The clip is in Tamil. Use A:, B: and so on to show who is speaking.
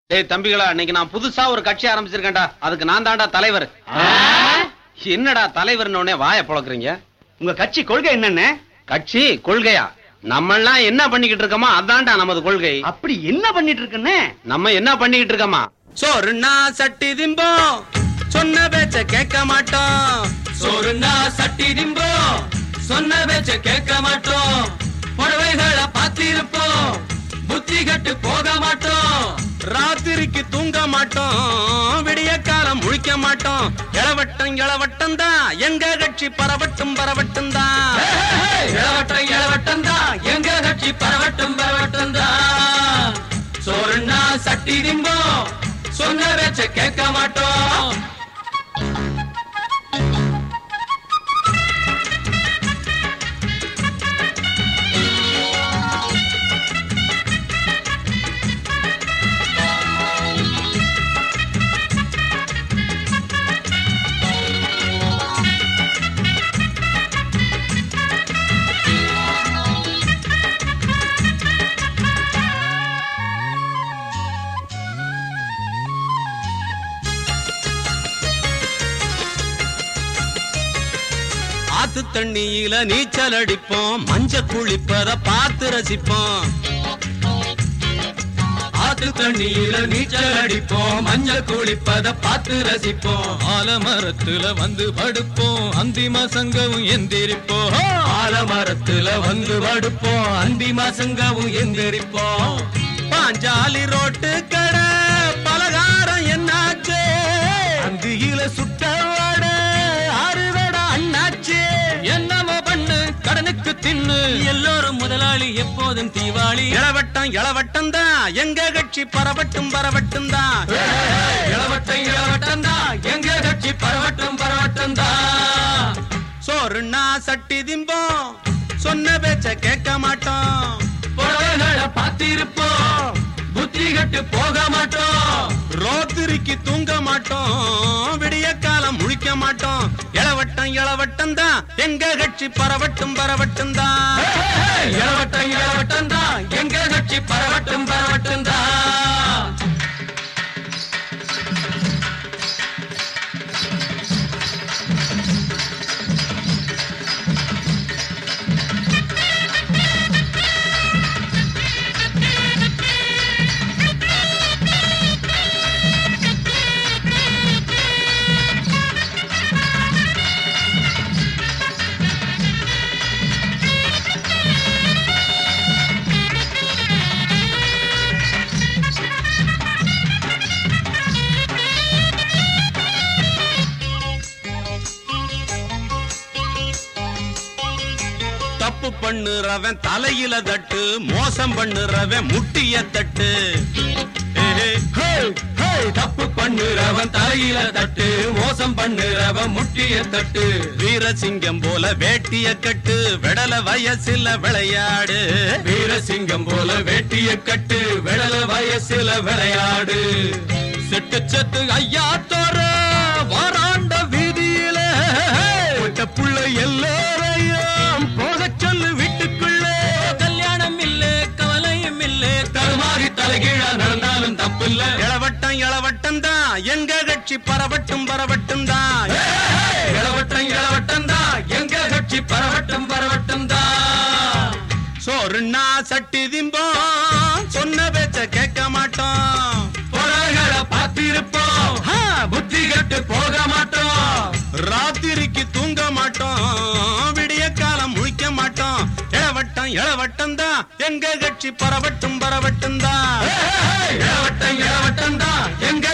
A: டேய் தம்பிகளா, இன்னைக்கு நான் புதுசா ஒரு கட்சி ஆரம்பிச்சிருக்கேன்டா. அதுக்கு நான் தான்டா தலைவர். என்னடா தலைவர்னு வாயை பொளக்குறீங்க?
B: உங்க கட்சி கொள்கை என்னன்னு?
A: கட்சி கொள்கையா? நம்ம எல்லாம் என்ன பண்ணிக்கிட்டு இருக்கோமா அதான்டா நமது கொள்கை.
B: அப்படி என்ன பண்ணிட்டு இருக்குன்னு?
A: நம்ம என்ன பண்ணிக்கிட்டு இருக்கோமா? சோறுனா சட்டி திம்போம், சொன்ன பேச்ச கேட்க மாட்டோம்.
C: சோறுனா சட்டி திம்போம், சொன்ன பேச்ச கேட்க மாட்டோம். புடவைகளை பார்த்திருப்போம், புத்தி கட்டு போக மாட்டோம்.
A: ராத்திரிக்கு தூங்க மாட்டோம், விடிய காலம் முழிக்க மாட்டோம். இளவட்டம் இளவட்டம் தான் எங்க கட்சி, பரவட்டும் பரவட்டும் தான்.
C: இளவட்டம் இளவட்டம் தான் எங்க கட்சி, பரவட்டும் பரவட்டும் தான். சோறுனா சட்டி திம்போம், சொன்ன பேச்ச கேட்க மாட்டோம்.
A: ஆத்து தண்ணியில நீச்சல் அடிப்போம், மஞ்ச குளிப்பத பார்த்து ரசிப்போம்.
C: ஆத்து தண்ணியில நீச்சல் அடிப்போம், மஞ்சள் குளிப்பத பார்த்து ரசிப்போம்.
D: ஆலமரத்துல வந்து படுப்போம், அந்திம சங்கவும் எந்திரிப்போம்.
C: ஆலமரத்துல வந்து படுப்போம், அந்தி மாசங்கவும் எந்திரிப்போம்.
A: பாஞ்சாலி ரோட்டு கடை பலகாரம் என்னாச்சு,
D: அந்தியில சுட்ட வாட ஆறுதடா அண்ணாச்சு. என்னமோ பண்ணு கடனுக்கு தின்னு, எல்லோரும் முதலாளி எப்போதும் தீவாளி.
A: இளவட்டம் இளவட்டம் தான் எங்க கட்சி, பரவட்டும் பரவட்டும் தான்.
C: இளவட்டம் இளவட்டம் தான் எங்க கட்சி, பரவட்டும் பரவட்டும் தான்.
A: சோறுனா சட்டி திம்போம், சொன்ன பேச்ச கேட்க மாட்டோம்.
C: புடவைகளை பார்த்திருப்போம், புத்தி கட்டு போக மாட்டோம்.
A: ராத்திரிக்கு தூங்க மாட்டோம், விடிய காலம் முழிக்க மாட்டோம். இளவட்டம் இளவட்டம் தான் எங்க கட்சி, பரவட்டும் பரவட்டும் தான்.
C: இளவட்டம் இளவட்டம் தான் எங்க கட்சி, பரவட்டும் பரவட்டும் தான்.
A: தப்பு பண்ணுறவன் தலையில தட்டு, மோசம் பண்ணுறவன் முட்டிய தட்டு.
C: தப்பு பண்ணுறவன் தலையில தட்டு, மோசம் பண்ணுறவன் முட்டிய தட்டு.
A: வீரசிங்கம் போல வேட்டிய கட்டு, விடல வயசுல விளையாடு.
C: வீரசிங்கம் போல வேட்டிய கட்டு, விடல வயசுல விளையாடு.
D: செட்டு செட்டு ஐயா தோற வாராண்ட வீதியில விட்ட புள்ள எல்லாரையும் போக சொல்லு வீட்டுக்குள்ள. கல்யாணம் இல்ல கவலையும் இல்ல,
C: தருமாறி தலைகீழா நடந்தாலும் தப்பில்ல.
A: இளவட்டம் இளவட்டம் தான் எங்க கட்சி, பரவட்டும் பரவட்டும் தான்.
C: இளவட்டம் இளவட்டம் தான் எங்க கட்சி, பரவட்டும் பரவட்டும் தான்.
A: சோறுனா சட்டி திம்போம், சொன்ன பேச்ச கேட்க மாட்டோம்.
C: புடவைகளை பார்த்திருப்போம், புத்தி கட்டு போக மாட்டோம்.
A: ராத்திரிக்கு தூங்க மாட்டோம், விடிய காலம் முழிக்க மாட்டோம். இளவட்டம் இளவட்டம் தான் எங்க கட்சி, பரவட்டும் பரவட்டும் தான்.
C: இளவட்டம் இளவட்டம் தான் எங்க